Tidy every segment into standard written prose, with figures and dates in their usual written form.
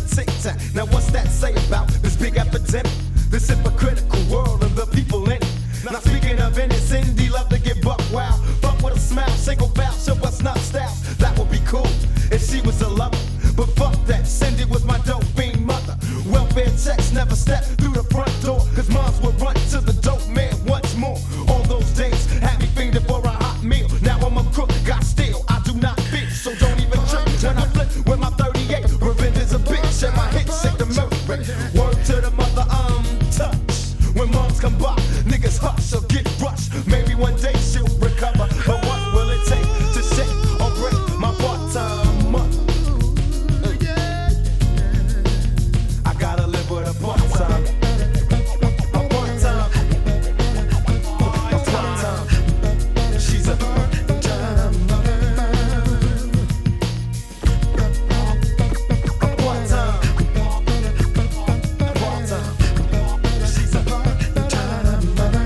tic-tac. Now what's that say about this big epidemic? This hypocritical world and the people in it. Now speaking of in it, Cindy love to get buck wild. Fuck with a smile, single bow, show us not styles. That would be cool if she was a lover. But fuck that, Cindy was my dope fiend mother. Welfare checks never stepped through the front door, cause moms would run to the dope man once more. All those days had me fiending for a hot meal. Now I'm a crook, got steel, I do not fit. So don't even trip when I flip with my 38. Revenge is a bitch and my hits shake the mercury. Word to the mother, touch. When moms come by, niggas hush or get rushed. Maybe one day she'll recover, but what will it take to shake or break my part-time mother? I gotta live with a part-time. A part-time. A part-time. She's a part-time mother. A part-time. A part-time. She's a part-time mother.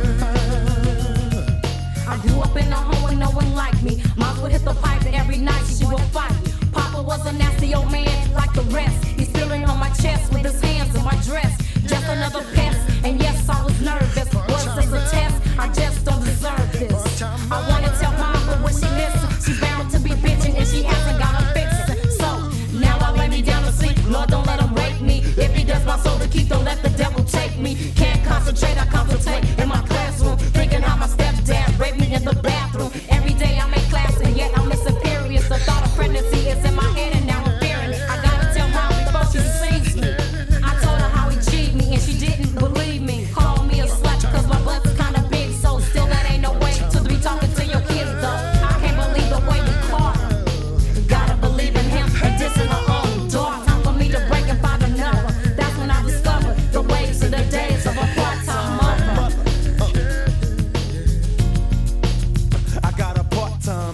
I grew up in a home where no one liked me. Moms would hit the pipe every night, she would fight me. Papa was a nasty old man like the rest. He's feeling on my chest with his hands in my dress. Just another pest, and yes, I was nervous. Was this a test? I just don't deserve this. I wanna tell mom, but when she listens, she's bound to be bitching and she hasn't got a fix it. So now I lay me down to sleep. Lord, don't let him rape me. If he does my soul to keep, don't let the devil take me. Can't concentrate, I contemplate in my classroom, thinking how my stepdad raped me in the bathroom. Every day I'm in class and yet I'm missing periods. The thought of pregnancy is in my head and now I'm fearing it. I gotta tell mom before she sees me. I told her how he cheated me and she didn't believe me. Called me a slut cause my butt's kinda big, so still that ain't no way to be talking to your kids though. I can't believe the way we caught her. Gotta believe in him and dissing her own daughter. Time for me to break and find another. That's when I discovered the ways of the days of a part-time mother. I got a part-time.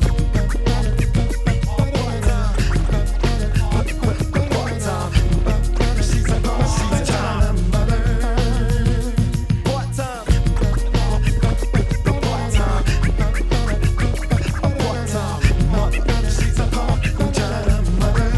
Part-time. She's a part-time mother. Part-time. Part-time. A part-time mother. She's a part-time mother.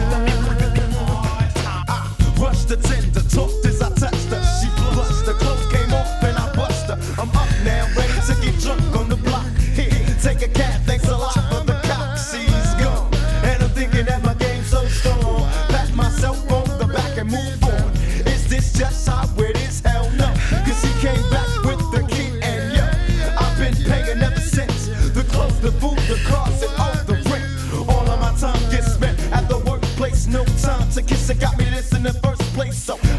I rushed the tender, talked as I touched her. She blushed, the clothes came off and I bust her. I'm up now, ready to get drunk on the block. Here, take a cab, thanks a lot for the cock. She's gone, and I'm thinking that my game's so strong. Pat myself on the back and move on. Is this just how it is? Hell no, cause she came back with the key and yo, I've been paying ever since. The clothes, the food, the cars, and all the rent. All of my time gets spent at the workplace. No time to kiss, it got me this in the first place. So